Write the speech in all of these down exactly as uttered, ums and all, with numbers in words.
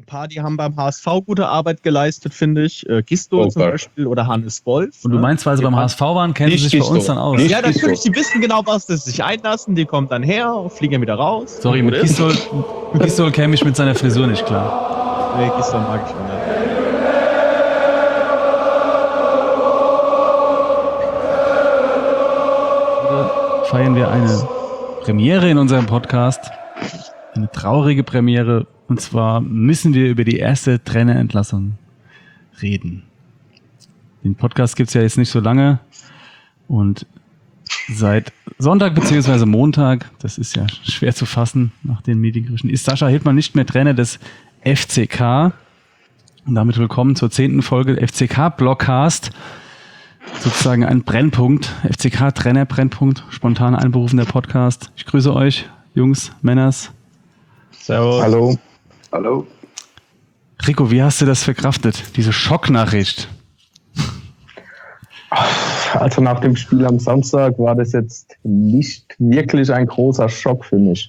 paar, die haben beim H S V gute Arbeit geleistet, finde ich. Äh, Gistol oh, zum Beispiel oder Hannes Wolf. Und du meinst, weil sie beim H S V waren, kennen sie sich Gistol. Bei uns dann aus? Nicht ja, natürlich, die wissen genau, was sie sich einlassen. Die kommen dann her, fliegen wieder raus. Sorry, mit Gistol, Gistol käme ich mit seiner Frisur nicht klar. Nee, Gistol mag ich nicht. Feiern wir eine Premiere in unserem Podcast. Eine traurige Premiere. Und zwar müssen wir über die erste Trainerentlassung reden. Den Podcast gibt es ja jetzt nicht so lange. Und seit Sonntag bzw. Montag, das ist ja schwer zu fassen nach den Mediengerüchten, ist Sascha Hildmann nicht mehr Trainer des F C K. Und damit willkommen zur zehnten Folge F C K-Blockcast. Sozusagen ein Brennpunkt, F C K-Trainer-Brennpunkt, spontan einberufener Podcast. Ich grüße euch, Jungs, Männers. Servus. Hallo. Hallo. Rico, wie hast du das verkraftet, diese Schocknachricht? Also nach dem Spiel am Samstag war das jetzt nicht wirklich ein großer Schock für mich.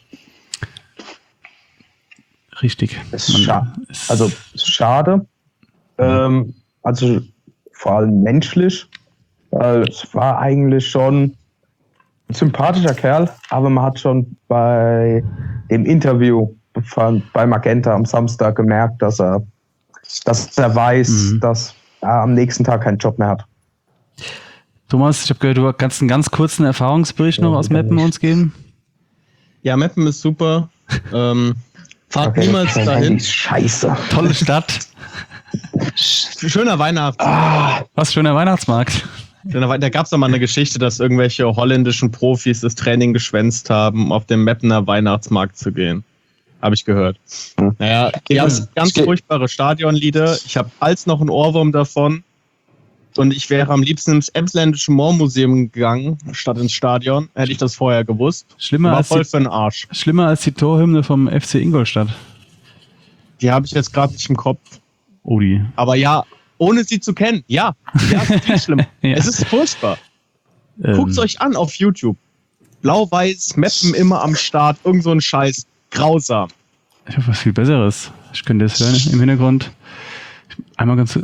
Richtig. Es ist scha- also schade, ähm, also vor allem menschlich. Weil es war eigentlich schon ein sympathischer Kerl, aber man hat schon bei dem Interview von, bei Magenta am Samstag gemerkt, dass er, dass er weiß, mhm. dass er am nächsten Tag keinen Job mehr hat. Thomas, ich habe gehört, du kannst einen ganz kurzen Erfahrungsbericht noch ja, aus Meppen uns geben. Ja, Meppen ist super. ähm, fahrt okay, niemals dahin. Scheiße. Tolle Stadt. Schöner Weihnachtsmarkt. Ah, was, schöner Weihnachtsmarkt? Da gab es doch mal eine Geschichte, dass irgendwelche holländischen Profis das Training geschwänzt haben, um auf den Meppener Weihnachtsmarkt zu gehen. Habe ich gehört. Hm. Naja, die haben ganz furchtbare Stadionlieder. Ich habe als noch einen Ohrwurm davon. Und ich wäre am liebsten ins Emsländische Moormuseum gegangen, statt ins Stadion. Hätte ich das vorher gewusst. Schlimmer war als voll die, für den Arsch. Schlimmer als die Torhymne vom F C Ingolstadt. Die habe ich jetzt gerade nicht im Kopf. Oh, die. Aber ja, ohne sie zu kennen. Ja, ja, es ist viel schlimm. Ja. Es ist furchtbar. Ähm. Guckt es euch an auf YouTube. Blau-Weiß, Meppen immer am Start, irgend so ein Scheiß. Grausam. Ich habe was viel Besseres. Ich könnte das hören im Hintergrund. Einmal ganz...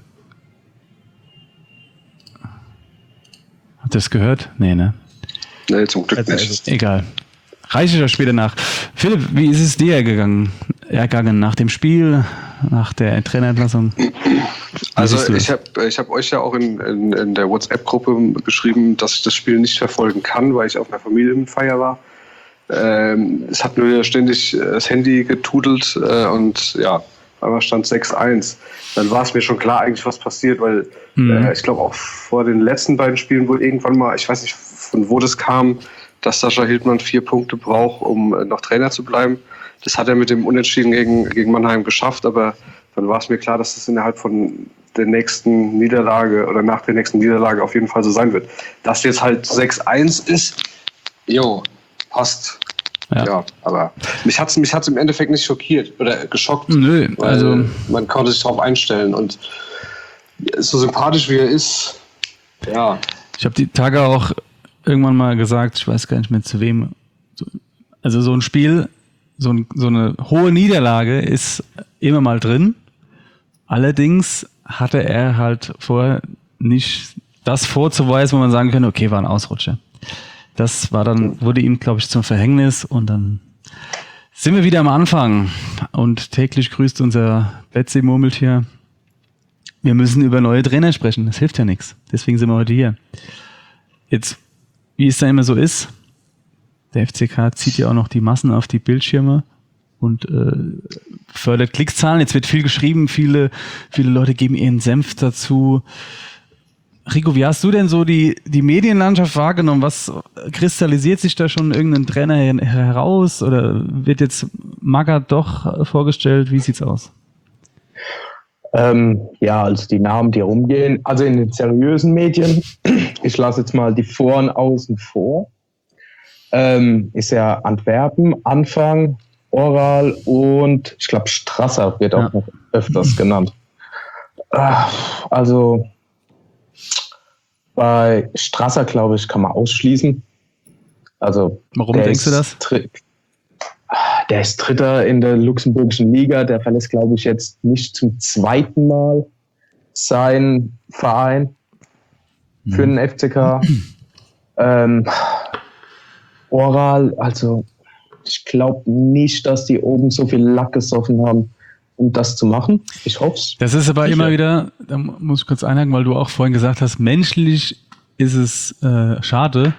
Habt ihr das gehört? Nee, ne? Nee, zum Glück nicht. Egal. Reiche ich euch später nach. Philipp, wie ist es dir gegangen? Ergangen nach dem Spiel, nach der Trainerentlassung? Also ich habe ich hab euch ja auch in, in, in der WhatsApp-Gruppe geschrieben, dass ich das Spiel nicht verfolgen kann, weil ich auf einer Familienfeier war. Ähm, es hat nur ständig das Handy getudelt äh, und ja, einmal stand sechs eins. Dann war es mir schon klar eigentlich, was passiert, weil mhm. äh, ich glaube auch vor den letzten beiden Spielen wurde irgendwann mal, ich weiß nicht von wo das kam, dass Sascha Hildmann vier Punkte braucht, um äh, noch Trainer zu bleiben. Das hat er mit dem Unentschieden gegen, gegen Mannheim geschafft, aber dann war es mir klar, dass das innerhalb von der nächsten Niederlage oder nach der nächsten Niederlage auf jeden Fall so sein wird. Dass jetzt halt sechs eins ist, jo, passt. Ja. ja, aber mich hat es mich hat's im Endeffekt nicht schockiert oder geschockt. Nö, also man konnte sich darauf einstellen und so sympathisch wie er ist, ja. Ich habe die Tage auch irgendwann mal gesagt, ich weiß gar nicht mehr zu wem, also so ein Spiel, so, ein, so eine hohe Niederlage ist immer mal drin. Allerdings hatte er halt vorher nicht das vorzuweisen, wo man sagen könnte, okay, war ein Ausrutscher. Das war dann, wurde ihm, glaube ich, zum Verhängnis und dann sind wir wieder am Anfang und täglich grüßt unser Betsy-Murmeltier. Wir müssen über neue Trainer sprechen, das hilft ja nichts. Deswegen sind wir heute hier. Jetzt, wie es da immer so ist, der F C K zieht ja auch noch die Massen auf die Bildschirme und äh, fördert Klickzahlen. Jetzt wird viel geschrieben, viele, viele Leute geben ihren Senf dazu. Rico, wie hast du denn so die, die Medienlandschaft wahrgenommen? Was kristallisiert sich da schon irgendein Trainer heraus? Oder wird jetzt Magath doch vorgestellt? Wie sieht's aus? Ähm, ja, also die Namen, die rumgehen, also in den seriösen Medien, ich lasse jetzt mal die Vor- und Außen vor, ähm, ist ja Antwerpen, Anfang, Oral und ich glaube Strasser wird auch ja. noch öfters genannt. Also bei Strasser, glaube ich, kann man ausschließen. Also warum denkst du das? Tri- der ist Dritter in der luxemburgischen Liga. Der verlässt, glaube ich, jetzt nicht zum zweiten Mal seinen Verein für den F C K. ähm, Oral, also ich glaube nicht, dass die oben so viel Lack gesoffen haben, um das zu machen. Ich hoffe es. Das ist aber immer wieder, da muss ich kurz einhaken, weil du auch vorhin gesagt hast, menschlich ist es äh, schade.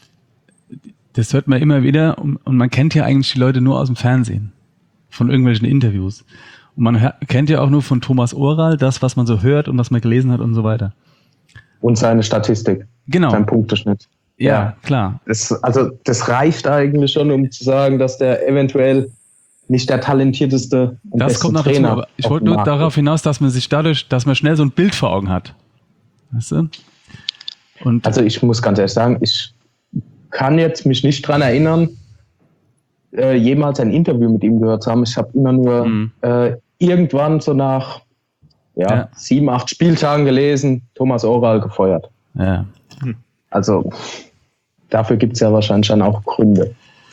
Das hört man immer wieder und, und man kennt ja eigentlich die Leute nur aus dem Fernsehen, von irgendwelchen Interviews. Und man hör, kennt ja auch nur von Thomas Oral das, was man so hört und was man gelesen hat und so weiter. Und seine Statistik. Genau. Sein Punkteschnitt. Ja, Ja. klar. Das, also das reicht eigentlich schon, um zu sagen, dass der eventuell nicht der talentierteste und Das beste kommt noch dazu, Trainer aber ich auf wollte dem nur Markt darauf hinaus, dass man sich dadurch, dass man schnell so ein Bild vor Augen hat. Weißt du? Und Also ich muss ganz ehrlich sagen, ich kann jetzt mich nicht dran erinnern, äh, jemals ein Interview mit ihm gehört zu haben. Ich habe immer nur Mhm. äh, irgendwann so nach ja, Ja. sieben, acht Spieltagen gelesen, Thomas Oral gefeuert. ja. Also dafür gibt es ja wahrscheinlich dann auch Gründe.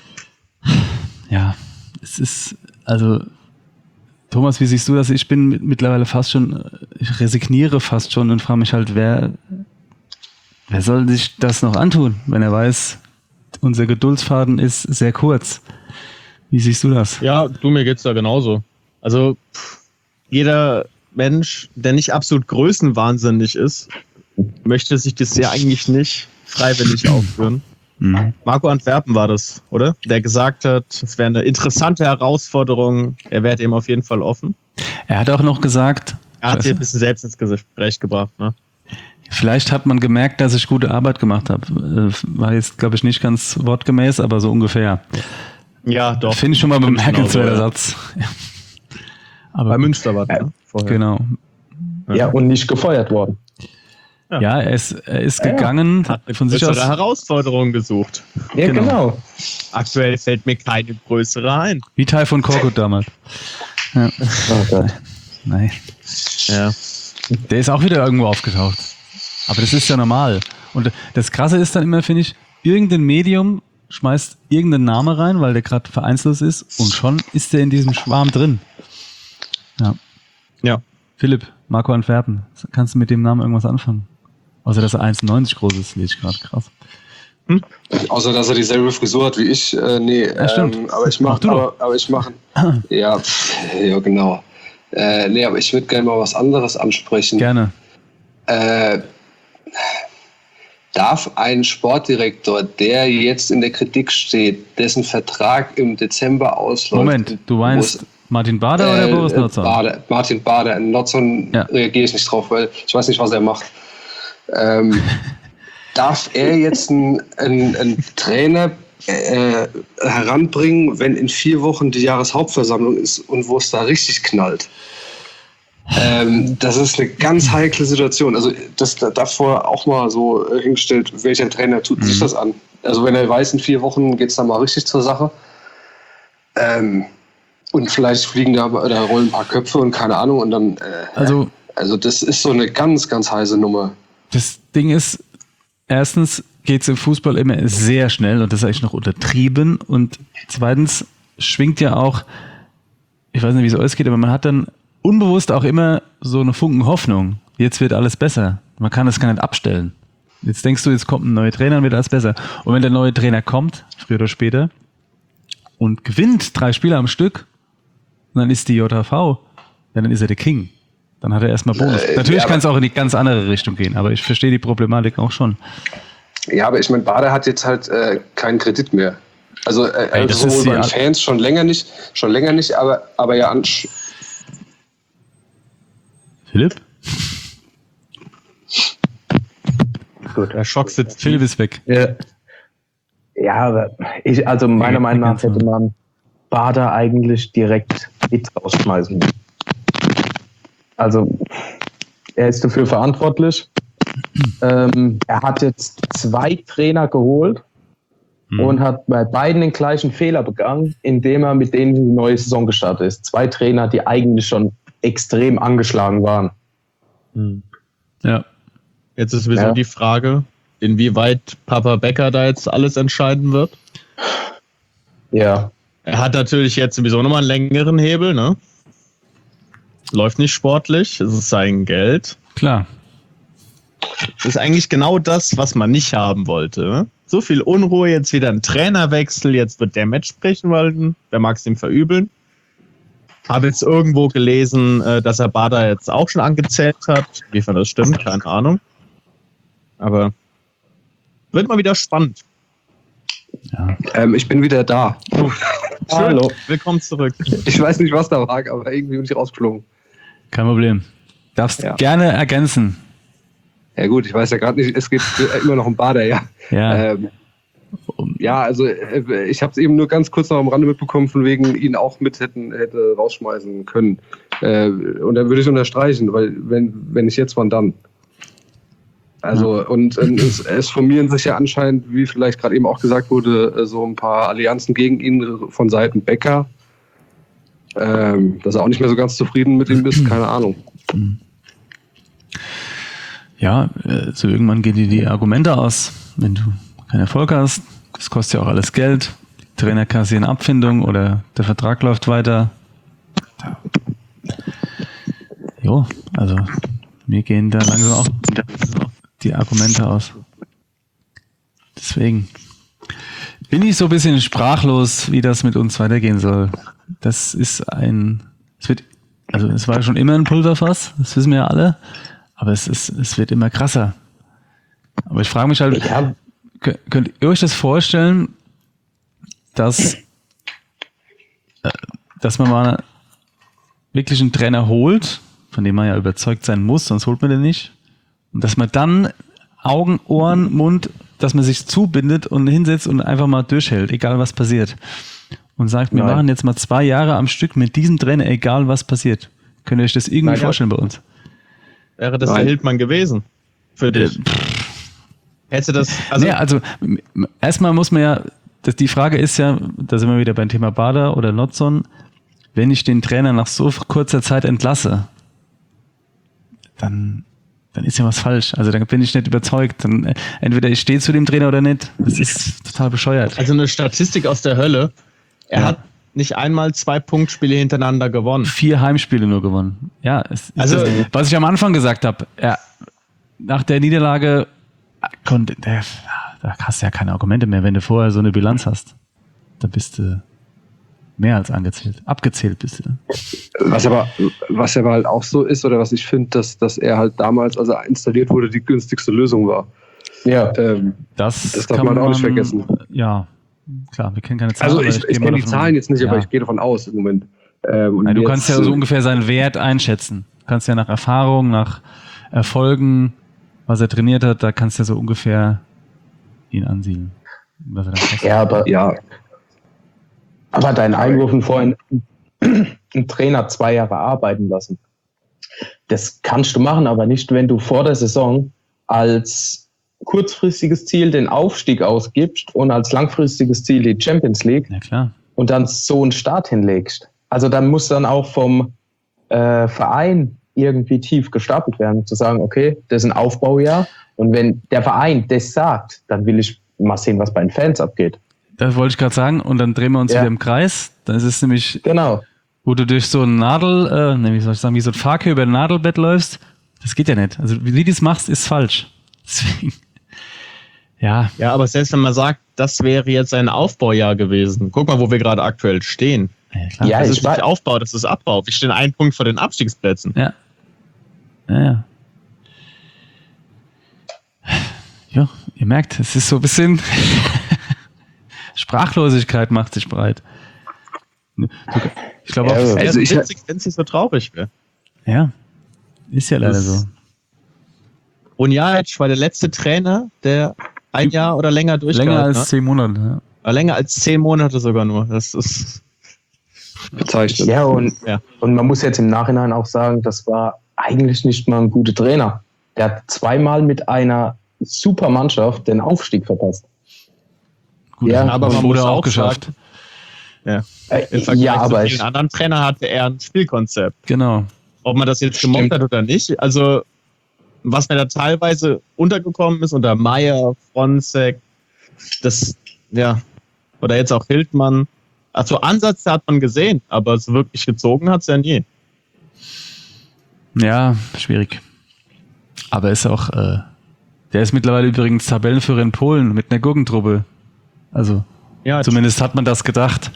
Ja, es ist, also, Thomas, wie siehst du das? Ich bin mit- mittlerweile fast schon, ich resigniere fast schon und frage mich halt, wer, wer soll sich das noch antun, wenn er weiß, unser Geduldsfaden ist sehr kurz. Wie siehst du das? Ja, du, mir geht's da genauso. Also pff, jeder Mensch, der nicht absolut größenwahnsinnig ist, möchte sich das ja eigentlich nicht freiwillig aufführen. Mhm. Marco Antwerpen war das, oder? Der gesagt hat, es wäre eine interessante Herausforderung. Er wäre dem auf jeden Fall offen. Er hat auch noch gesagt, Er hat Scheiße. sich ein bisschen selbst ins Gespräch gebracht. Ne? vielleicht hat man gemerkt, dass ich gute Arbeit gemacht habe. Äh, War jetzt, glaube ich, nicht ganz wortgemäß, aber so ungefähr. Ja, doch. Finde ich schon mal Stimmt bemerkenswerter genauso, ja. Satz. Ja. Aber Bei gut, Münster war das, ne? Vorher. genau. Ja, und nicht gefeuert worden. Ja. Ja, er ist, er ist Ja, gegangen, Hat eine von sich aus. größere Herausforderung gesucht. Ja, Genau. genau. Aktuell fällt mir keine größere ein. Wie Taifun Korkut damals. Ja. Oh Gott. Nein. Ja. Der ist auch wieder irgendwo aufgetaucht. Aber das ist ja normal. Und das Krasse ist dann immer, finde ich, irgendein Medium schmeißt irgendeinen Namen rein, weil der gerade vereinslos ist und schon ist der in diesem Schwarm drin. Ja. Ja. Philipp, Marco Antwerpen, kannst du mit dem Namen irgendwas anfangen? Außer dass er eins neunzig groß ist, lese ich gerade krass. Außer, dass er dieselbe Frisur hat wie ich. Äh, nee, Ja, stimmt. ähm, aber ich Mach mache, du doch. aber, aber ich mache, ja, pff, ja, genau. Äh, nee, aber ich würde gerne mal was anderes ansprechen. Gerne. Äh, darf ein Sportdirektor, der jetzt in der Kritik steht, dessen Vertrag im Dezember ausläuft. Moment, du meinst muss- Martin Bader oder äh, Boris äh, Notzer? Bader, Martin Bader. In Notzon Ja. reagiere ich nicht drauf, weil ich weiß nicht, was er macht. Ähm, darf er jetzt einen, einen, einen Trainer äh, heranbringen, wenn in vier Wochen die Jahreshauptversammlung ist und wo es da richtig knallt? Ähm, das ist eine ganz heikle Situation. Also das da- davor auch mal so äh, hingestellt, welcher Trainer tut sich das an? Also wenn er weiß, in vier Wochen geht es dann mal richtig zur Sache. Ähm, und vielleicht fliegen da oder rollen ein paar Köpfe und keine Ahnung und dann. Äh, Also, also das ist so eine ganz, ganz heiße Nummer. das Ding ist, erstens geht es im Fußball immer sehr schnell und das ist eigentlich noch untertrieben. Und zweitens schwingt ja auch, ich weiß nicht, wie es euch geht, aber man hat dann unbewusst auch immer so eine Funken Hoffnung. Jetzt wird alles besser. Man kann das gar nicht abstellen. Jetzt denkst du, jetzt kommt ein neuer Trainer und wird alles besser. Und wenn der neue Trainer kommt, früher oder später, und gewinnt drei Spiele am Stück, und dann ist die J H V, ja, dann ist er der King. Dann hat er erstmal Bonus. Äh, Natürlich ja, kann es auch in die ganz andere Richtung gehen, aber ich verstehe die Problematik auch schon. Ja, aber ich meine, Bader hat jetzt halt äh, keinen Kredit mehr. Also äh, Ey, das sowohl ist die bei den Art- Fans schon länger nicht, schon länger nicht, aber, aber ja an, Philipp? Gut. Der Schock sitzt Philipp ist weg. Ja, ja aber ich, also meiner Ja, Meinung nach ganz hätte man Bader eigentlich direkt mit rausschmeißen müssen. Also, er ist dafür verantwortlich. ähm, er hat jetzt zwei Trainer geholt Hm. und hat bei beiden den gleichen Fehler begangen, indem er mit denen in die neue Saison gestartet ist. Zwei Trainer, die eigentlich schon extrem angeschlagen waren. Ja. Jetzt ist sowieso Ja. die Frage, inwieweit Papa Becker da jetzt alles entscheiden wird. Ja, Er hat natürlich jetzt sowieso nochmal einen längeren Hebel, ne? Läuft nicht sportlich, es ist sein Geld. Klar. Das ist eigentlich genau das, was man nicht haben wollte. Ne? So viel Unruhe, jetzt wieder ein Trainerwechsel, jetzt wird der Match sprechen wollen. Wer mag es ihm verübeln? Habe jetzt irgendwo gelesen, dass er Bader jetzt auch schon angezählt hat. Wie das stimmt, keine Ahnung. Aber wird mal wieder spannend. Ja. Ähm, ich bin wieder da. Oh. Hallo. Willkommen zurück. Ich weiß nicht, was da war, aber irgendwie bin ich rausgeflogen. Kein Problem. Darfst ja. gerne ergänzen. Ja gut, ich weiß ja gerade nicht, es geht immer noch um Bader, ja. Ja, ähm, ja also ich habe es eben nur ganz kurz noch am Rande mitbekommen, von wegen ihn auch mit hätten hätte rausschmeißen können. Äh, und dann würde ich unterstreichen, weil wenn, wenn nicht jetzt, wann dann? Also ja. und, und es, es formieren sich ja anscheinend, wie vielleicht gerade eben auch gesagt wurde, so ein paar Allianzen gegen ihn von Seiten Becker. Ähm, dass er auch nicht mehr so ganz zufrieden mit ihm ist, keine Ahnung. Ja, so irgendwann gehen dir die Argumente aus, wenn du keinen Erfolg hast. Das kostet ja auch alles Geld. Die Trainer kassieren Abfindung oder der Vertrag läuft weiter. Jo, also mir gehen da langsam auch die Argumente aus. Deswegen bin ich so ein bisschen sprachlos, wie das mit uns weitergehen soll. Das ist ein, es wird, also es war schon immer ein Pulverfass, das wissen wir ja alle, aber es ist, es wird immer krasser. Aber ich frage mich halt, ja. Könnt ihr euch das vorstellen, dass, dass man mal wirklich einen Trainer holt, von dem man ja überzeugt sein muss, sonst holt man den nicht, und dass man dann Augen, Ohren, Mund, dass man sich zubindet und hinsetzt und einfach mal durchhält, egal was passiert. Und sagt, wir Nein. machen jetzt mal zwei Jahre am Stück mit diesem Trainer, egal was passiert. Könnt ihr euch das irgendwie Nein, vorstellen ja. bei uns? Wäre das Nein. der Hildmann gewesen? Für dich? Hätte das, also, nee, also erstmal muss man ja, das, die Frage ist ja, da sind wir wieder beim Thema Bader oder Notson, wenn ich den Trainer nach so kurzer Zeit entlasse, dann, dann ist ja was falsch. Also dann bin ich nicht überzeugt. Dann, entweder ich stehe zu dem Trainer oder nicht. Das ist total bescheuert. Also eine Statistik aus der Hölle. Er ja. hat nicht einmal zwei Punktspiele hintereinander gewonnen. Vier Heimspiele nur gewonnen. Ja, es, also das, was ich am Anfang gesagt habe, er, nach der Niederlage konnte, der, da hast du ja keine Argumente mehr, wenn du vorher so eine Bilanz hast. Da bist du mehr als angezählt. Abgezählt bist du. Was aber, was aber halt auch so ist, oder was ich finde, dass, dass er halt damals, als er installiert wurde, die günstigste Lösung war. Ja. Ähm, das, das darf man auch nicht vergessen. Ja, klar, wir kennen keine Zahlen. Also ich, ich, ich kenne die Zahlen jetzt nicht, ja. aber ich gehe davon aus im Moment. Ähm, Nein, du jetzt, kannst ja so ungefähr seinen Wert einschätzen. Du kannst ja nach Erfahrung, nach Erfolgen, was er trainiert hat, da kannst du ja so ungefähr ihn ansiedeln. Was er dann kostet. Ja, aber ja. Aber dein Einwurf vorhin, einen Trainer zwei Jahre arbeiten lassen. Das kannst du machen, aber nicht, wenn du vor der Saison als kurzfristiges Ziel den Aufstieg ausgibst und als langfristiges Ziel die Champions League. Ja, klar. Und dann so einen Start hinlegst. Also dann muss dann auch vom äh, Verein irgendwie tief gestapelt werden, zu sagen, okay, das ist ein Aufbaujahr und wenn der Verein das sagt, dann will ich mal sehen, was bei den Fans abgeht. Das wollte ich gerade sagen und dann drehen wir uns ja. wieder im Kreis. Dann ist es nämlich, genau. wo du durch so ein Nadel, äh, ne, wie soll ich sagen, wie so ein Fakir über ein Nadelbett läufst, das geht ja nicht. Also wie du das machst, ist falsch. Deswegen, ja. Ja, aber selbst wenn man sagt, das wäre jetzt ein Aufbaujahr gewesen, guck mal, wo wir gerade aktuell stehen. Ja, klar. Ja, das ist nicht Aufbau, das ist Abbau. Wir stehen einen Punkt vor den Abstiegsplätzen. Ja. Ja, ja. Ja, ihr merkt, es ist so ein bisschen Sprachlosigkeit macht sich breit. Ich glaube auch, es wäre witzig, wenn es nicht so traurig wäre. Ja, ist ja leider das so. Onjajic war der letzte Trainer, der ein Jahr oder länger durchgehalten hat. Länger als zehn Monate, ja. Aber länger als zehn Monate sogar nur. Das ist bezeichnet. Ja und, ja, und man muss jetzt im Nachhinein auch sagen, das war eigentlich nicht mal ein guter Trainer. Der hat zweimal mit einer super Mannschaft den Aufstieg verpasst. Gut, ja, aber man wurde auch geschafft. Sagen, ja, im Vergleich ja, aber zu vielen anderen Trainer hatte er ein Spielkonzept. Genau. Ob man das jetzt gemocht hat oder nicht. Also was mir da teilweise untergekommen ist unter Meier, Fronzek, das, ja, oder jetzt auch Hildmann, Also Ansätze hat man gesehen, aber so wirklich gezogen hat es ja nie. Ja, schwierig. Aber ist auch, äh, der ist mittlerweile übrigens Tabellenführer in Polen mit einer Gurkentruppe. Also, ja, zumindest hat man das gedacht.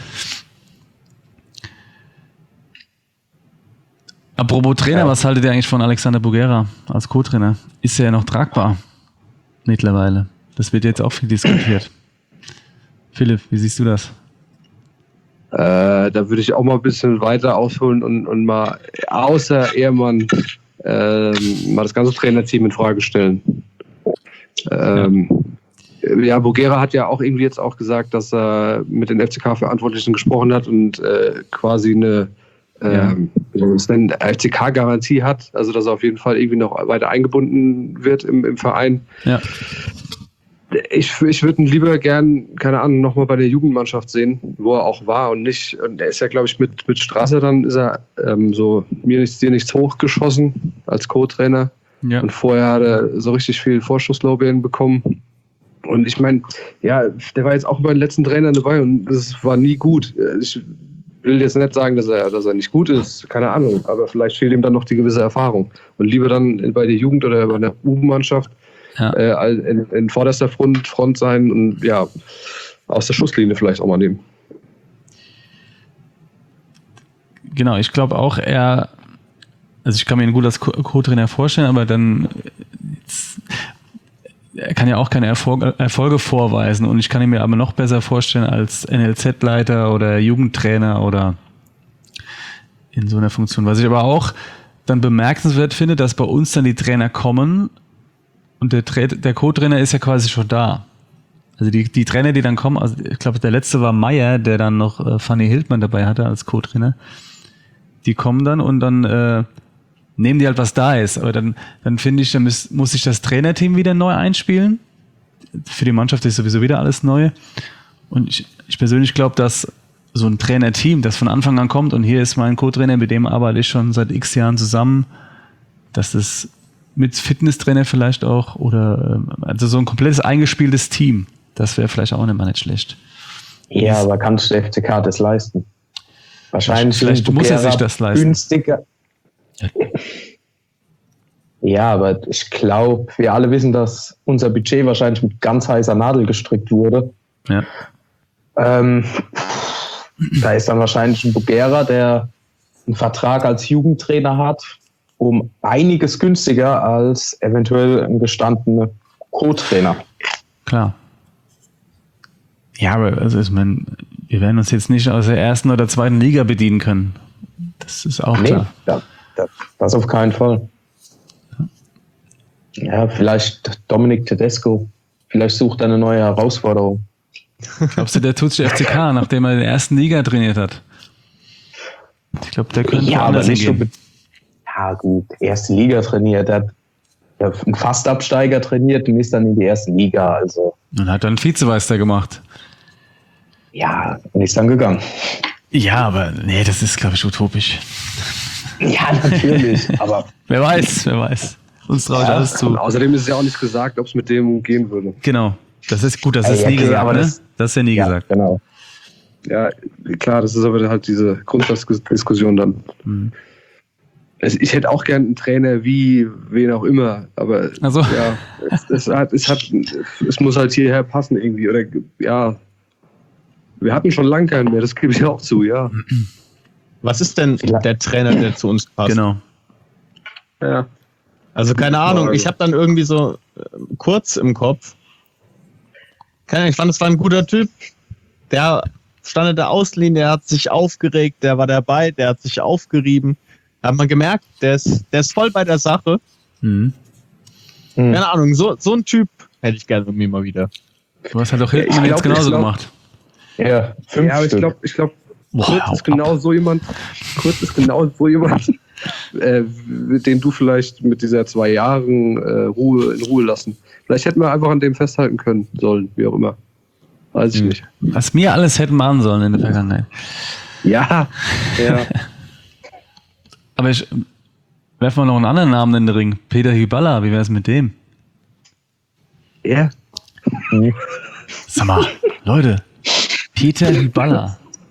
Apropos Trainer, ja. Was haltet ihr eigentlich von Alexander Bugera als Co-Trainer? Ist er ja noch tragbar mittlerweile? Das wird jetzt auch viel diskutiert. Philipp, wie siehst du das? Äh, da würde ich auch mal ein bisschen weiter ausholen und, und mal außer Ehrmann äh, mal das ganze Trainerteam in Frage stellen. Ähm, ja. ja, Bugera hat ja auch irgendwie jetzt auch gesagt, dass er mit den F C K-Verantwortlichen gesprochen hat und äh, quasi eine ähm, ja. eine F C K-Garantie hat, also dass er auf jeden Fall irgendwie noch weiter eingebunden wird im, im Verein. Ja. Ich, ich würde ihn lieber gern, keine Ahnung, nochmal bei der Jugendmannschaft sehen, wo er auch war und nicht, und er ist ja, glaube ich, mit, mit Strasser dann ist er ähm, so mir nichts, dir nichts hochgeschossen als Co-Trainer. Ja. Und vorher hat er so richtig viel Vorschusslorbeeren bekommen. Und ich meine, ja, der war jetzt auch bei den letzten Trainern dabei und das war nie gut. Ich will jetzt nicht sagen, dass er, dass er nicht gut ist, keine Ahnung, aber vielleicht fehlt ihm dann noch die gewisse Erfahrung. Und lieber dann bei der Jugend oder bei der U-Mannschaft ja. äh, in, in vorderster Front, Front sein und ja, aus der Schusslinie vielleicht auch mal nehmen. Genau, ich glaube auch, er, also ich kann mir ihn gut als Co-Trainer vorstellen, aber dann jetzt, er kann ja auch keine Erfolge, Erfolge vorweisen und ich kann ihn mir aber noch besser vorstellen als N L Z-Leiter oder Jugendtrainer oder in so einer Funktion. Was ich aber auch dann bemerkenswert finde, dass bei uns dann die Trainer kommen und der, Tra- der Co-Trainer ist ja quasi schon da. Also die, die Trainer, die dann kommen, also ich glaube, der letzte war Meyer, der dann noch äh, Fanny Hildmann dabei hatte als Co-Trainer. Die kommen dann und dann äh, nehmen die halt, was da ist. Aber dann, dann finde ich, dann muss, muss sich das Trainerteam wieder neu einspielen. Für die Mannschaft ist sowieso wieder alles neu. Und ich, ich persönlich glaube, dass so ein Trainerteam, das von Anfang an kommt und hier ist mein Co-Trainer, mit dem arbeite ich schon seit x Jahren zusammen, dass das mit Fitnesstrainer vielleicht auch oder also so ein komplettes eingespieltes Team, das wäre vielleicht auch nicht mal nicht schlecht. Ja, aber kannst der F C K das leisten? Wahrscheinlich vielleicht muss er sich das leisten. Günstiger. Ja, aber ich glaube, wir alle wissen, dass unser Budget wahrscheinlich mit ganz heißer Nadel gestrickt wurde. Ja. Ähm, da ist dann wahrscheinlich ein Bugera, der einen Vertrag als Jugendtrainer hat, um einiges günstiger als eventuell ein gestandener Co-Trainer. Klar. Ja, aber also ich meine, wir werden uns jetzt nicht aus der ersten oder zweiten Liga bedienen können. Das ist auch nee, klar. Ja, das, das auf keinen Fall. Ja, vielleicht Dominik Tedesco. Vielleicht sucht er eine neue Herausforderung. Glaubst du, der tut sich F C K, nachdem er in der ersten Liga trainiert hat? Ich glaube, der könnte ja, anders aber nicht hingehen. So ja gut, erste Liga trainiert. Der hat einen Fastabsteiger trainiert und ist dann in die erste Liga. Also. Und hat dann Vizemeister gemacht. Ja, und ist dann gegangen. Ja, aber nee, das ist, glaube ich, utopisch. Ja, natürlich. Aber wer weiß, wer weiß. Uns traue ich ja, alles zu. Und außerdem ist es ja auch nicht gesagt, ob es mit dem gehen würde. Genau. Das ist gut, das ist ja, nie okay, gesagt, aber ne? das, das ist ja nie ja, gesagt. Genau. Ja, klar, das ist aber halt diese Grundsatzdiskussion dann. Mhm. Also ich hätte auch gern einen Trainer wie wen auch immer, aber also. ja, es, es, hat, es, hat, es muss halt hierher passen irgendwie. Oder ja, wir hatten schon lange keinen mehr, das gebe ich auch zu, ja. Was ist denn der Trainer, der zu uns passt? Genau. Ja. Also keine Ahnung, ich habe dann irgendwie so äh, kurz im Kopf, keine Ahnung, ich fand, es war ein guter Typ, der stand in der Auslinie, der hat sich aufgeregt, der war dabei, der hat sich aufgerieben. Da hat man gemerkt, der ist, der ist voll bei der Sache. Mhm. Keine Ahnung, so, so ein Typ hätte ich gerne irgendwie mal wieder. Du hast halt auch Hildmann ja, jetzt genauso glaub, gemacht. Ja, fünf ja aber Stück. ich glaube, ich glaub, Wow, Kurz ist genau ab. so jemand, Kurz ist genau so jemand, äh, den du vielleicht mit dieser zwei Jahren äh, Ruhe in Ruhe lassen. Vielleicht hätten wir einfach an dem festhalten können sollen, wie auch immer. Weiß ich mhm. nicht. Was wir alles hätten machen sollen in der Vergangenheit. Ja, ja. Aber ich werfe mal noch einen anderen Namen in den Ring. Peter Hyballa, wie wäre es mit dem? Ja. Sag mal, Leute, Peter Hyballa.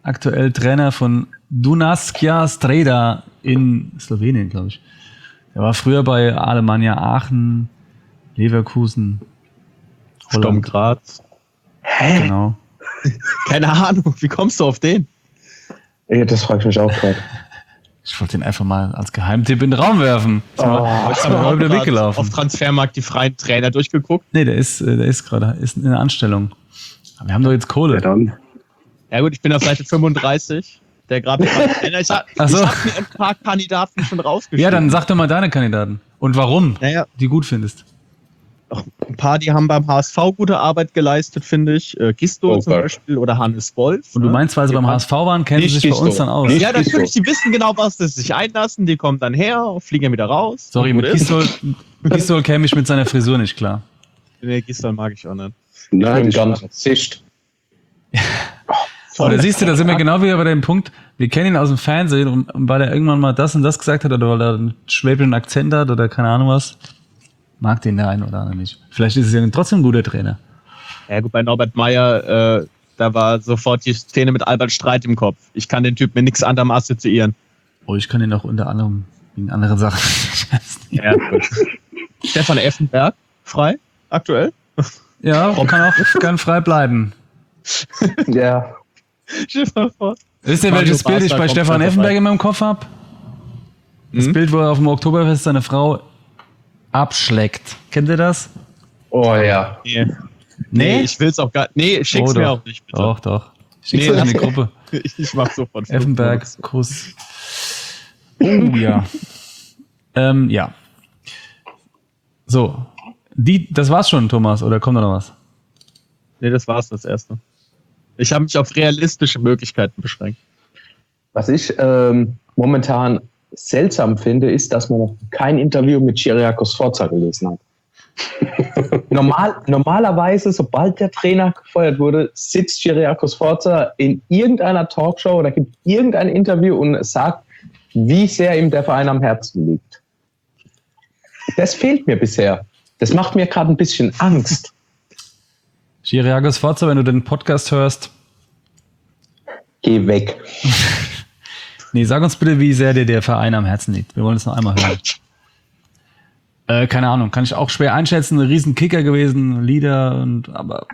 aktuell Trainer von Dunajská Streda in Slowenien, glaube ich. Er war früher bei Alemannia Aachen, Leverkusen, Sturm Graz. Hä? Genau. Keine Ahnung, wie kommst du auf den? Ja, das frage ich mich auch gerade. Ich wollte den einfach mal als Geheimtipp in den Raum werfen. Oh, ich habe heute wieder weggelaufen. Auf Transfermarkt die freien Trainer durchgeguckt. Nee, der ist, der ist gerade ist in der Anstellung. Aber wir haben doch jetzt Kohle. Ja, dann. Ja gut, ich bin auf Seite fünfunddreißig. Der gerade Trainer. Ich habe so. hab mir ein paar Kandidaten schon rausgeschrieben. Ja, dann sag doch mal deine Kandidaten. Und warum naja. die gut findest. Ein paar, die haben beim H S V gute Arbeit geleistet, finde ich. Äh, Gisto oh, zum Beispiel oder Hannes Wolf. Und du meinst, weil sie beim H S V waren, kennen sie sich Gisto. Bei uns dann aus? Nicht ja, natürlich, die wissen genau, was sie sich einlassen. Die kommen dann her, fliegen wieder raus. Sorry, mit Gistol, Gistol käme ich mit seiner Frisur nicht klar. Nee, Gistol mag ich auch nicht. Nein, ganz Sicht. Oh, da siehst du, da sind wir genau wieder bei dem Punkt, wir kennen ihn aus dem Fernsehen und, und weil er irgendwann mal das und das gesagt hat oder weil er einen schwäbischen Akzent hat oder keine Ahnung was, mag den der eine oder andere nicht. Vielleicht ist es ja trotzdem ein guter Trainer. Ja gut, bei Norbert Meyer, äh, da war sofort die Szene mit Albert Streit im Kopf. Ich kann den Typ mit nichts anderem assoziieren. Oh, ich kann ihn auch unter anderem wegen anderen Sachen. Ja, gut. Stefan Effenberg, frei, aktuell? Ja, kann auch kann frei bleiben. Ja. Wisst ihr, welches Bild ich bei Stefan Effenberg in meinem Kopf habe? Das hm? Bild, wo er auf dem Oktoberfest seine Frau abschleckt. Kennt ihr das? Oh ja. Nee, nee ich will's auch gar Nee, schick's oh, mir auch nicht, bitte. Doch, doch. Schick's nee, in die Gruppe. ich, ich mach sofort. Effenberg, Kuss. Oh ja. ähm, ja. So. Die, das war's schon, Thomas, oder kommt da noch was? Nee, das war's, das erste. Ich habe mich auf realistische Möglichkeiten beschränkt. Was ich ähm, momentan seltsam finde, ist, dass man noch kein Interview mit Kyriakos Sforza gelesen hat. Normal, normalerweise, sobald der Trainer gefeuert wurde, sitzt Kyriakos Sforza in irgendeiner Talkshow oder gibt irgendein Interview und sagt, wie sehr ihm der Verein am Herzen liegt. Das fehlt mir bisher. Das macht mir gerade ein bisschen Angst. Kyriakos Sforza, wenn du den Podcast hörst, geh weg. Nee, sag uns bitte, wie sehr dir der Verein am Herzen liegt. Wir wollen es noch einmal hören. Äh, keine Ahnung, kann ich auch schwer einschätzen. Ein riesen Kicker gewesen, Leader, und aber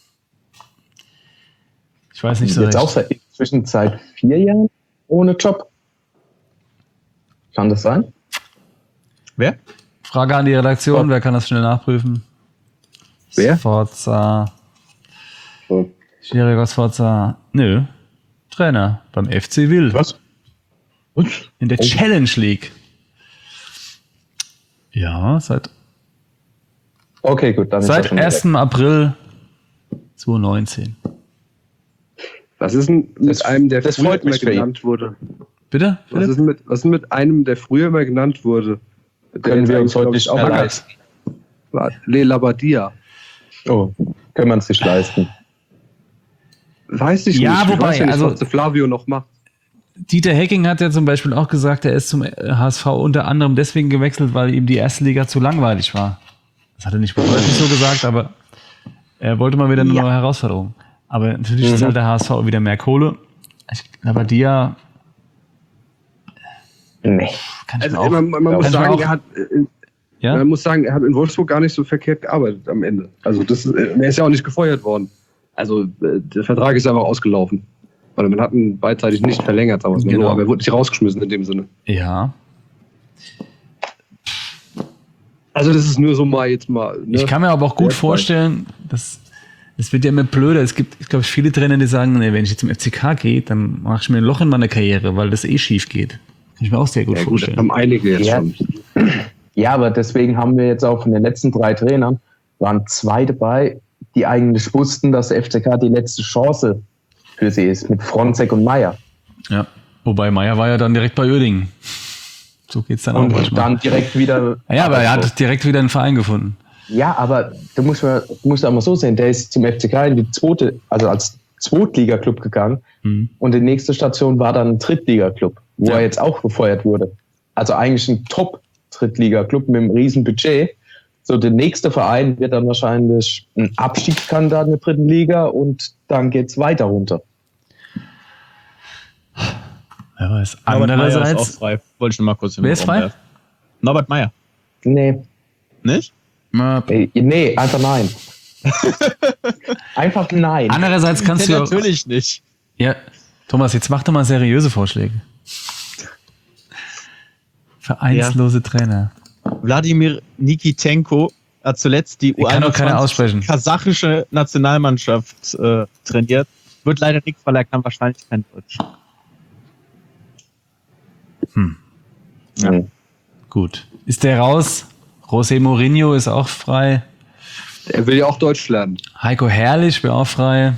ich weiß nicht so Jetzt recht. auch seit inzwischen seit vier Jahren ohne Job. Kann das sein? Wer? Frage an die Redaktion, oh. Wer kann das schnell nachprüfen? Wer? Sforza. Oh. Kyriakos Sforza. Nö. Trainer beim F C Wild. Was? Und? In der oh. Challenge League. Ja, seit okay, gut, dann seit ersten April zwanzig neunzehn. Was ist denn mit das, einem, der früher immer genannt wurde? Bitte? Was ist, mit, was ist mit einem, der früher immer genannt wurde? Können wir uns heute nicht auch leisten. Le Labadia. Oh, können wir uns nicht leisten. Weiß ich ja, nicht. Wobei, ich weiß ja nicht, also, was der Flavio noch macht. Dieter Hecking hat ja zum Beispiel auch gesagt, er ist zum H S V unter anderem deswegen gewechselt, weil ihm die erste Liga zu langweilig war. Das hat er nicht wirklich so gesagt, aber er wollte mal wieder eine ja. neue Herausforderung. Aber natürlich mhm. ist halt der H S V wieder mehr Kohle. Aber die ja... Nee. Kann ich also auch, man, man, muss kann sagen, auch, er hat, ja? man muss sagen, er hat in Wolfsburg gar nicht so verkehrt gearbeitet am Ende. Also das, er ist ja auch nicht gefeuert worden. Also der Vertrag ist einfach ausgelaufen. Weil man hat ihn beidseitig nicht verlängert, sagen wir mal genau. so, aber er wurde nicht rausgeschmissen in dem Sinne. Ja. Also das ist nur so mal jetzt mal... Ne? Ich kann mir aber auch gut ja, vorstellen, dass es wird ja immer blöder. Es gibt, ich glaube, viele Trainer, die sagen, nee, wenn ich jetzt zum F C K gehe, dann mache ich mir ein Loch in meine Karriere, weil das eh schief geht. Kann ich mir auch sehr gut ja, vorstellen. Gut, haben einige jetzt ja. schon. Ja, aber deswegen haben wir jetzt auch von den letzten drei Trainern, waren zwei dabei, die eigentlich wussten, dass der F C K die letzte Chance für sie ist, mit Fronzek und Meier. Ja, wobei Meier war ja dann direkt bei Uerdingen. So geht's dann und auch manchmal. Und dann direkt wieder... Ja, aber er hat direkt wieder einen Verein gefunden. Ja, aber du musst mal, du musst auch mal so sehen, der ist zum F C K in die zweite, also als Zweitliga-Club gegangen mhm. und die nächste Station war dann ein Drittliga-Club, wo ja. er jetzt auch gefeuert wurde. Also eigentlich ein Top-Drittliga-Club mit einem riesen Budget. So, der nächste Verein wird dann wahrscheinlich ein Abstiegskandidat in der dritten Liga und dann geht's weiter runter. Wer weiß. Norbert Meyer ist auch Andererseits, frei. Wollte ich nur mal kurz in den wer ist Raum frei? werfen. Norbert Meyer. Nee. Nicht? Na, Ey, nee, einfach nein. Einfach nein. andererseits kannst Nee, du auch, natürlich nicht. ja, Thomas, jetzt mach doch mal seriöse Vorschläge. Vereinslose Trainer. Wladimir Nikitenko hat zuletzt die Ich kann doch keine aussprechen. kasachische Nationalmannschaft äh, trainiert. Wird leider nichts, weil er kann wahrscheinlich kein Deutsch. Hm. Ja. Gut. Ist der raus? José Mourinho ist auch frei. Er will ja auch Deutsch lernen. Heiko Herrlich wäre auch frei.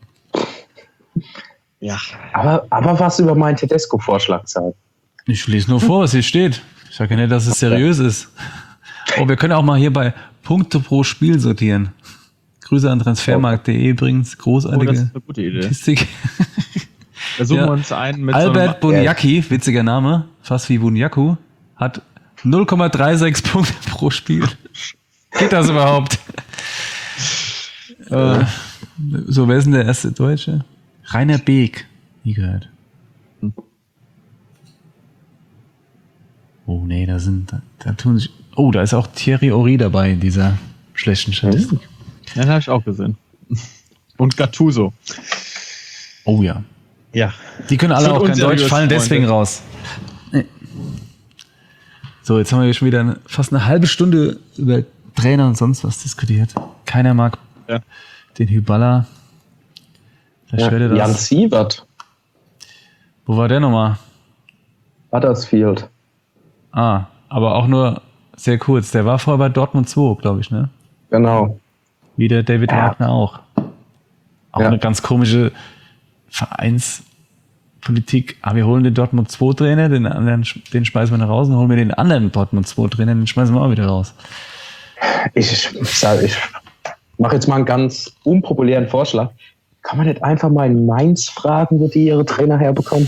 Ja. Aber, aber was über meinen Tedesco-Vorschlag sagen. Ich lese nur vor, was hier steht. Ich sage ja nicht, dass es seriös ist. Oh, wir können auch mal hier bei Punkte pro Spiel sortieren. Grüße an transfermarkt punkt de übrigens. Großartige Oh, das ist eine gute Idee. Statistik. Da suchen Ja. wir uns einen mit Albert so einem, Bunjaki, witziger Name, fast wie Bunyaku, hat null Komma dreiunddreißig Punkte pro Spiel. Geht das überhaupt? äh, so, wer ist denn der erste Deutsche? Rainer Beek. Nie gehört. Oh nee, da sind, da, da tun sich, oh, da ist auch Thierry Henry dabei in dieser schlechten Statistik. Den habe ich auch gesehen. Und Gattuso. Oh ja. Ja. Die können alle Sind auch kein unseriös, Deutsch, fallen deswegen Freunde. raus. Nee. So, jetzt haben wir schon wieder eine, fast eine halbe Stunde über Trainer und sonst was diskutiert. Keiner mag Ja. den Hyballa. Vielleicht Ja, hört ihr das. Jan Siebert, Wo war der nochmal? Huddersfield. Ah, aber auch nur sehr kurz. Der war vorher bei Dortmund zwei, glaube ich, ne? Genau. Wie der David Ja. Wagner auch. Auch Ja. eine ganz komische Vereinspolitik. Ah, wir holen den Dortmund zwei Trainer, den anderen, den schmeißen wir nach raus und holen wir den anderen Dortmund zwei Trainer, den schmeißen wir auch wieder raus. Ich, ich, ich mache jetzt mal einen ganz unpopulären Vorschlag. Kann man nicht einfach mal in Mainz fragen, wo die ihre Trainer herbekommen?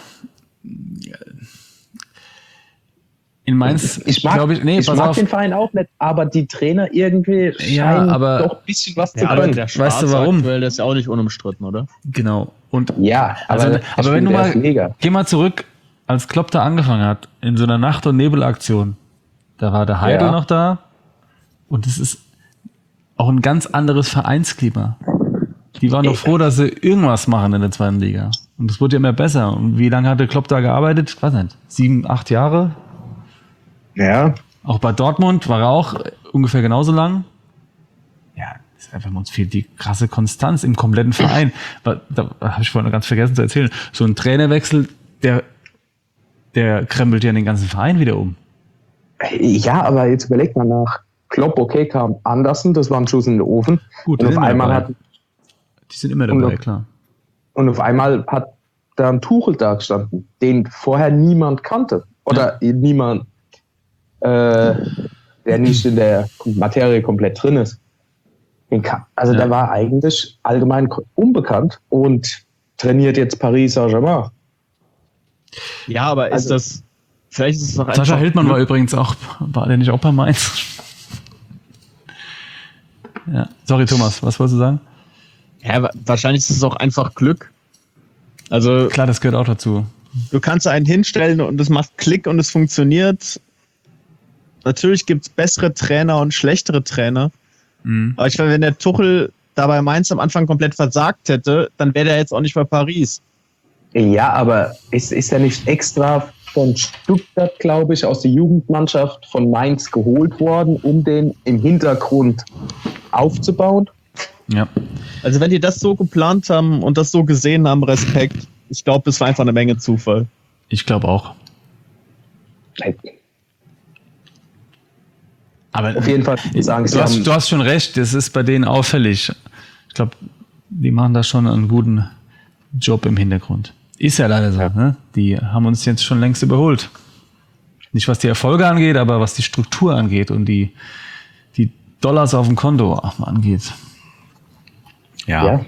In Mainz, Ich mag, glaube ich, nee, ich pass mag auf. den Verein auch nicht, aber die Trainer irgendwie Ja, scheinen aber- doch ein bisschen was zu Ja, aber können. der Weißt du Schwarze warum? aktuell, der ist ja auch nicht unumstritten, oder? Genau. Und Ja, aber, also, ich aber wenn finde, du der mal, ist mega. geh mal zurück, als Klopp da angefangen hat, in so einer Nacht- und Nebelaktion, da war der Heidel Ja. noch da und es ist auch ein ganz anderes Vereinsklima. Die waren doch froh, dass sie irgendwas machen in der zweiten Liga. Und es wurde ja immer besser. Und wie lange hat der Klopp da gearbeitet? Ich weiß nicht, sieben, acht Jahre? Ja, Auch bei Dortmund war er auch ungefähr genauso lang. Ja, ist einfach uns fehlt die krasse Konstanz im kompletten Verein. Da, da habe ich vorhin ganz vergessen zu erzählen. So ein Trainerwechsel, der, der krempelt ja den ganzen Verein wieder um. ja, aber jetzt überlegt mal nach. Klopp, okay, kam Andersen, das war ein Schuss in den Ofen. Gut, und die auf sind einmal immer hat dabei. Die sind immer dabei, Und- klar. Und auf einmal hat da ein Tuchel da gestanden, den vorher niemand kannte. Oder niemand, äh, der nicht in der Materie komplett drin ist. Den kann, also Ja. der war eigentlich allgemein unbekannt und trainiert jetzt Paris Saint-Germain. Ja, aber ist Also- das, vielleicht ist es doch einfach... Sascha Hildmann war übrigens auch, war der nicht auch bei Mainz? Ja, sorry Thomas, was wolltest du sagen? Ja, wa- wahrscheinlich ist es auch einfach Glück. Also, Klar, das gehört auch dazu. du kannst einen hinstellen und es macht Klick und es funktioniert. Natürlich gibt es bessere Trainer und schlechtere Trainer. Mhm. Aber ich meine, wenn der Tuchel da bei Mainz am Anfang komplett versagt hätte, dann wäre der jetzt auch nicht bei Paris. Ja, aber ist, ist er nicht extra von Stuttgart, glaube ich, aus der Jugendmannschaft von Mainz geholt worden, um den im Hintergrund aufzubauen? Ja. Also wenn die das so geplant haben und das so gesehen haben, Respekt. Ich glaube, es war einfach eine Menge Zufall. Ich glaube auch. Aber Auf jeden Fall muss ich sagen, sie du, hast, haben, du hast schon recht, das ist bei denen auffällig. Ich glaube, die machen da schon einen guten Job im Hintergrund. Ist ja leider so. Ja. Ne? Die haben uns jetzt schon längst überholt. Nicht was die Erfolge angeht, aber was die Struktur angeht und die, die Dollars auf dem Konto auch mal angeht. ja.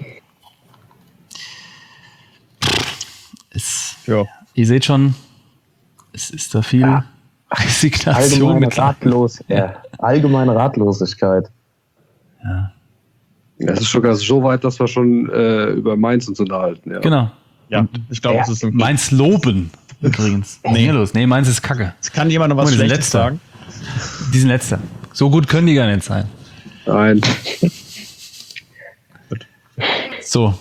Es, Ja. ihr seht schon, es ist da viel Ja. Resignation allgemeine mit. Ratlos, ja. allgemeine Ratlosigkeit. Ja. Es ist sogar so weit, dass wir schon äh, über Mainz uns unterhalten. Ja. Genau. Ja, ich glaube, ja, es ist ein Mainz loben, übrigens. Nee. Hier los. Nee, Mainz ist Kacke. Es kann jemand noch was Schlechtes sagen? Die sind letzter. So gut können die gar nicht sein. Nein. So.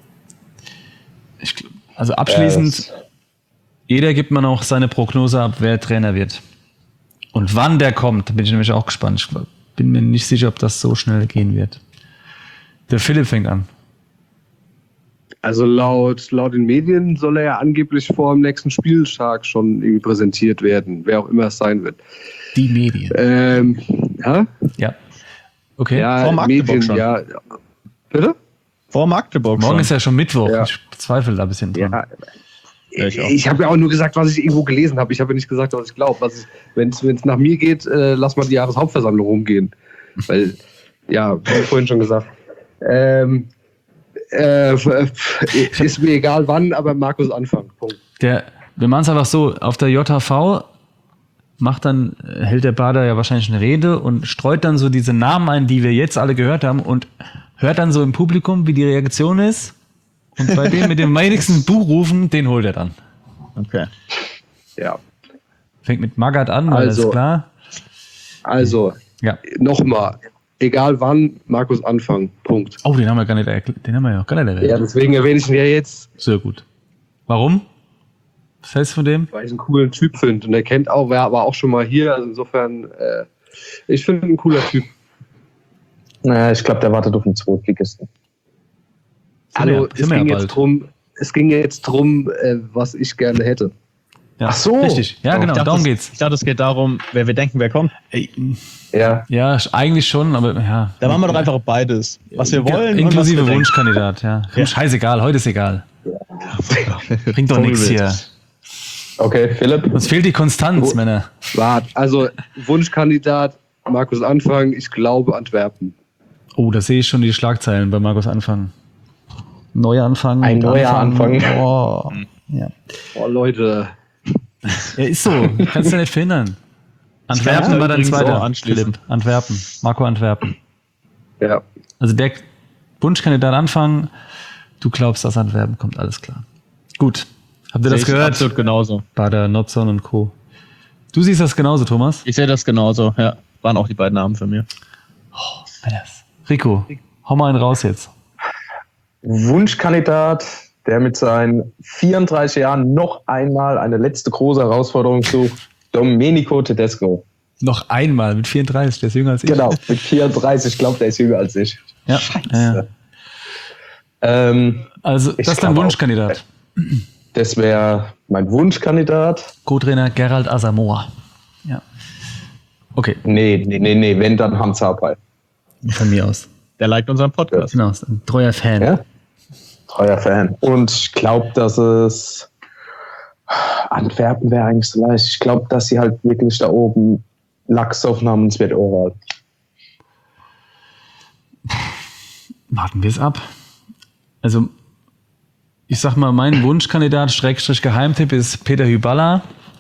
Ich, also abschließend, yes. Jeder gibt man auch seine Prognose ab, wer Trainer wird. Und wann der kommt, bin ich nämlich auch gespannt. Ich bin mir nicht sicher, ob das so schnell gehen wird. Der Philipp fängt an. Also laut, laut den Medien soll er ja angeblich vor dem nächsten Spieltag schon irgendwie präsentiert werden, wer auch immer es sein wird. Die Medien. Ähm, ja? Ja. Okay. Ja, vor Magdeburg Medien, schon. Ja. Bitte? Vor Magdeburg Morgen schon. ist ja schon Mittwoch. Ja. Ich bezweifle da ein bisschen dran. Ja. Ich, ich habe ja auch nur gesagt, was ich irgendwo gelesen habe. Ich habe ja nicht gesagt, was ich glaube. Wenn es nach mir geht, äh, lass mal die Jahreshauptversammlung rumgehen. Weil, ja, wie vorhin schon gesagt. Ähm, äh, ist mir egal wann, aber Markus Anfang. Punkt. Der, wir machen es einfach so, auf der J H V macht dann, hält der Bader ja wahrscheinlich eine Rede und streut dann so diese Namen ein, die wir jetzt alle gehört haben und hört dann so im Publikum, wie die Reaktion ist. Und bei dem mit dem wenigsten Buchrufen, den holt er dann. Okay. Ja. Fängt mit Magath an, weil also, das ist klar. Also, ja. Nochmal, egal wann, Markus Anfang. Punkt. Oh, den haben wir gar nicht erklärt. Den haben wir ja auch gar nicht erwähnt. Ja, deswegen erwähne ich ihn ja jetzt. Sehr gut. Warum? Was hältst du von dem? Weil ich einen coolen Typ finde. Und er kennt auch, wer war auch schon mal hier. Also insofern, äh, ich finde ihn ein cooler Typ. Naja, ich glaube, der wartet auf den Zweitligisten. Also, es ging, jetzt drum, es ging jetzt drum, äh, was ich gerne hätte. Ja, ach so. Richtig. Ja, genau, dachte, darum es, geht's. Ich dachte, es geht darum, wer wir denken, wer kommt. Ja. Ja, eigentlich schon, aber ja. Da machen wir doch einfach beides. Was wir wollen. Inklusive und was wir Wunschkandidat, ja. ja. Scheißegal, heute ist egal. Ja. Bringt doch nichts hier. Okay, Philipp. Uns fehlt die Konstanz, Wo, Männer. Wart, also Wunschkandidat, Markus Anfang, ich glaube Antwerpen. Oh, da sehe ich schon die Schlagzeilen bei Markus Anfang. Neuer Anfang. Ein neuer Anfang. Anfang. Oh, ja. Oh, Leute. Ja, ist so. Kannst du nicht verhindern. Antwerpen ja, war dein zweiter. Philipp. Antwerpen. Marco Antwerpen. Ja. Also der Wunschkandidat Anfang, du glaubst, dass Antwerpen kommt, alles klar. Gut. Habt ihr das gehört? Absolut genauso. Bader, Notzon und Co. Du siehst das genauso, Thomas? Ich sehe das genauso, ja. Waren auch die beiden Namen für mich. Oh, Rico, hau mal einen raus jetzt. Wunschkandidat, der mit seinen vierunddreißig Jahren noch einmal eine letzte große Herausforderung sucht, Domenico Tedesco. Noch einmal mit vierunddreißig, der ist jünger als ich. Genau, mit vierunddreißig, ich glaube, der ist jünger als ich. Ja. Scheiße. Ja. Ähm, also, das ist dein Wunschkandidat. Auch, das wäre mein Wunschkandidat. Co-Trainer Gerald Asamoah. Ja. Okay. Nee, nee, nee, nee, wenn, dann Hans Harpal. Von mir aus. Der liked unseren Podcast. Genau, ist ein treuer Fan. Ja? Treuer Fan. Und ich glaube, dass es Antwerpen wäre eigentlich so leicht. Ich glaube, dass sie halt wirklich da oben Lachsoffen haben und es wird oral. Warten wir es ab. Also, ich sag mal, mein Wunschkandidat, Schrägstrich Geheimtipp, ist Peter Hyballa.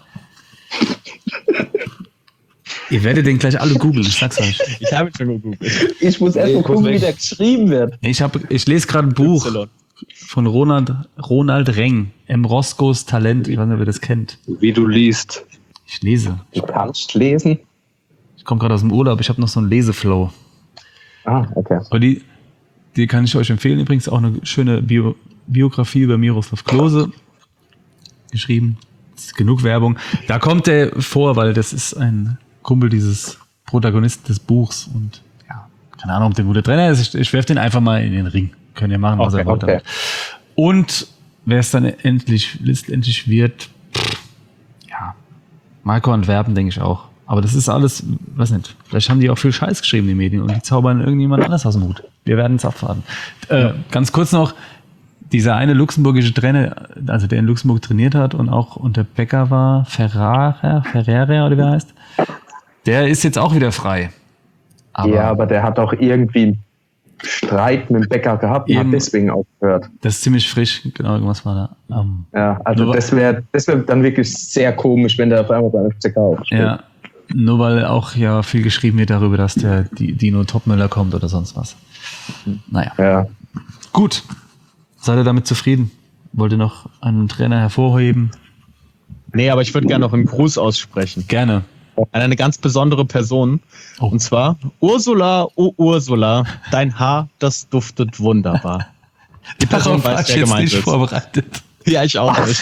Ihr werdet den gleich alle googeln, ich sag's euch. Ich habe ihn schon gegoogelt. Ich muss erst mal gucken, wie der geschrieben wird. Ich, hab, ich lese gerade ein Buch y. von Ronald, Ronald Reng, M. Roscoes Talent. Ich weiß nicht, ob ihr das kennt. Wie du liest. Ich lese. Du kannst lesen? Ich komme gerade aus dem Urlaub, ich habe noch so einen Leseflow. Ah, okay. Aber die, die kann ich euch empfehlen. Übrigens auch eine schöne Bio, Biografie über Miroslav Klose geschrieben. Das ist genug Werbung. Da kommt der vor, weil das ist ein Kumpel dieses Protagonisten des Buchs und ja, keine Ahnung, ob der gute Trainer ist. Ich, ich werfe den einfach mal in den Ring. Könnt ihr machen, was okay, er wollt. Okay. Und wer es dann endlich, letztendlich wird, pff, ja, Marco Antwerpen, denke ich auch. Aber das ist alles, weiß nicht, vielleicht haben die auch viel Scheiß geschrieben, die Medien, und die zaubern irgendjemand anders aus dem Hut. Wir werden es abwarten. Äh, ja. Ganz kurz noch, dieser eine luxemburgische Trainer, also der in Luxemburg trainiert hat und auch unter Becker war, Ferrara, Ferrera oder wie er heißt, der ist jetzt auch wieder frei. Aber ja, aber der hat auch irgendwie Streit mit dem Bäcker gehabt und hat deswegen aufgehört. Das ist ziemlich frisch, genau, irgendwas war da. Um, ja, also das wäre das wär dann wirklich sehr komisch, wenn der auf einmal beim F C K aufsteht. Ja, nur weil auch ja viel geschrieben wird darüber, dass der Dino Topmöller kommt oder sonst was. Naja. Ja. Gut. Seid ihr damit zufrieden? wollt ihr noch einen Trainer hervorheben? Nee, aber ich würde gerne noch einen Gruß aussprechen. Gerne. An eine ganz besondere Person. Oh. Und zwar Ursula, oh Ursula, dein Haar, das duftet wunderbar. Die Person Darauf weiß, war ich wer jetzt gemeint nicht ist. vorbereitet. Ja, ich auch nicht.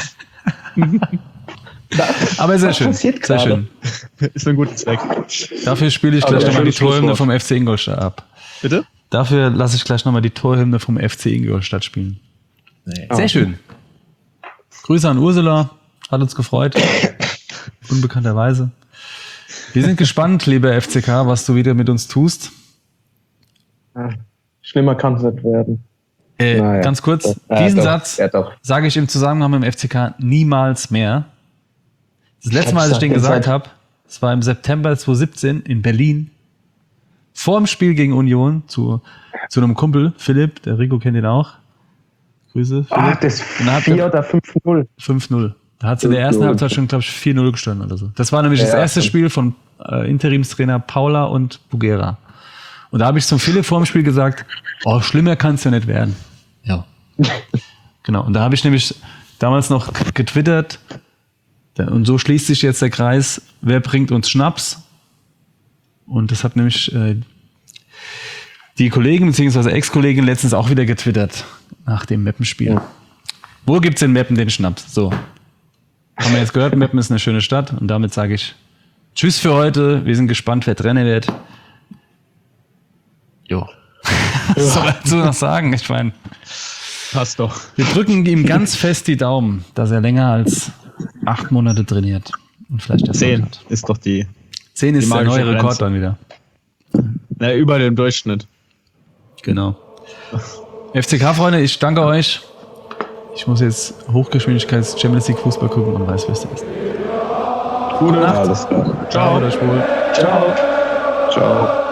Aber sehr Was schön. passiert Sehr gerade? schön. Ist ein guter Zweck. Dafür spiele ich Aber gleich ja, nochmal die schönes Torhymne Schlusswort. vom F C Ingolstadt ab. Bitte? Dafür lasse ich gleich nochmal die Torhymne vom F C Ingolstadt spielen. Nee. Sehr schön. Grüße an Ursula. Hat uns gefreut. Unbekannterweise. Wir sind gespannt, lieber F C K, was du wieder mit uns tust. Schlimmer kann es nicht werden. Äh, Naja. ganz kurz, Doch. Äh, diesen doch. Satz Ja, doch. sage ich im Zusammenhang mit dem F C K niemals mehr. Das letzte Mal, als ich den hab's gesagt gesagt. habe, das war im September zwanzig siebzehn in Berlin. Vor dem Spiel gegen Union zu, zu einem Kumpel, Philipp, der Rico kennt ihn auch. Grüße, Philipp. Ah, das Und dann hat vier er- oder fünf null. fünf null. Da hat es in der ersten fünf null. Halbzeit schon, glaube ich, vier null gestanden oder so. Das war nämlich Ja, das erste stimmt. Spiel von äh, Interimstrainer Paula und Bugera. Und da habe ich zum Philipp vor dem Spiel gesagt, oh, schlimmer kann es ja nicht werden. Ja. Genau. Und da habe ich nämlich damals noch getwittert, und so schließt sich jetzt der Kreis, wer bringt uns Schnaps? Und das hat nämlich äh, die Kollegen bzw. Ex-Kollegin letztens auch wieder getwittert nach dem Meppenspiel. Wo gibt's in Meppen den Schnaps? So. Haben wir jetzt gehört, Meppen ist eine schöne Stadt und damit sage ich Tschüss für heute. Wir sind gespannt, wer Trainer wird. Jo. Was soll dazu noch sagen? Ich meine, Passt doch. wir drücken ihm ganz fest die Daumen, dass er länger als acht Monate trainiert. Und vielleicht Erfolg Zehn hat. ist doch die. Zehn ist Die der magische neue Rekord Grenze. dann wieder. Na, über dem Durchschnitt. Genau. F C K-Freunde, ich danke euch. Ich muss jetzt Hochgeschwindigkeits Champions League Fußball gucken und weiß, was das ist. Gute Nacht. Alles klar. Ciao. Ciao. Ciao. Ciao.